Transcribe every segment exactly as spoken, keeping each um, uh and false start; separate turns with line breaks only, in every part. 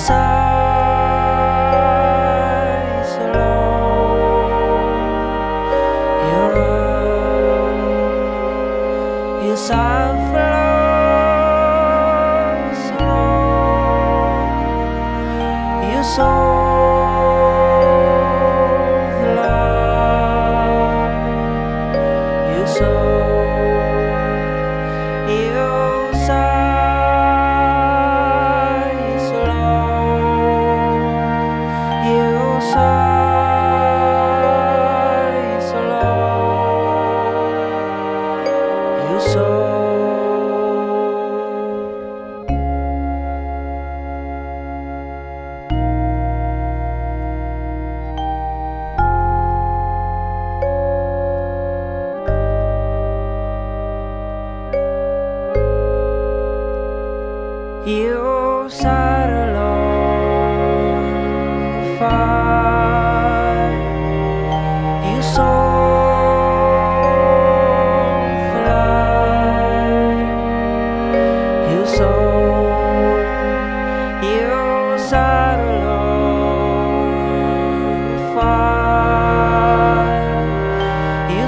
sigh so long, you run, you suffer so long, you sold the love, you sold, you sigh so long, you sigh so long, you sold. You sat along the fire, you sold the light, you sold, you sat along the fire, you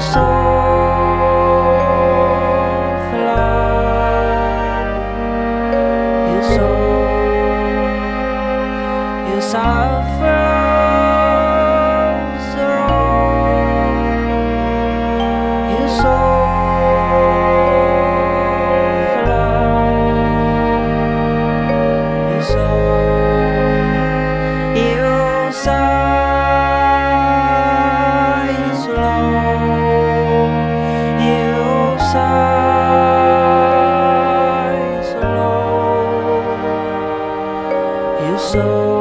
sold the light, you sold, you suffer so long, you sold the light, you sold, you sigh so long, you sigh so long, you sold.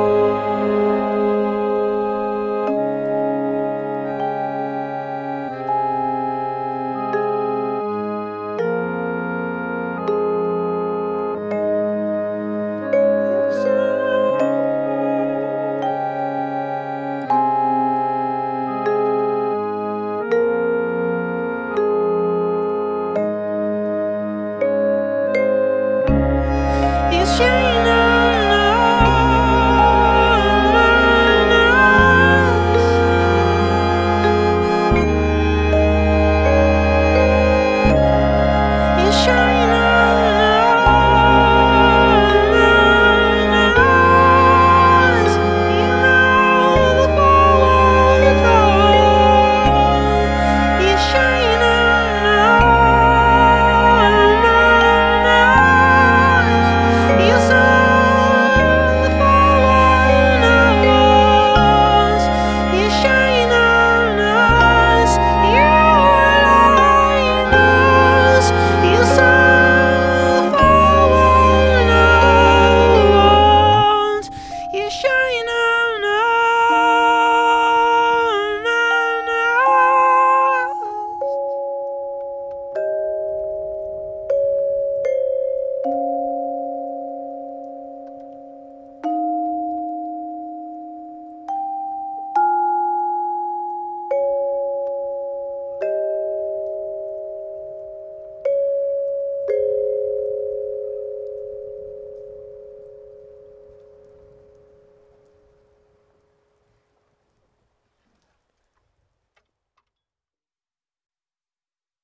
You shine on us. You shine on us. You know the fall you shine on us. You saw the fall us. You shine on us. You light us. You saw the fall us. You shine on us.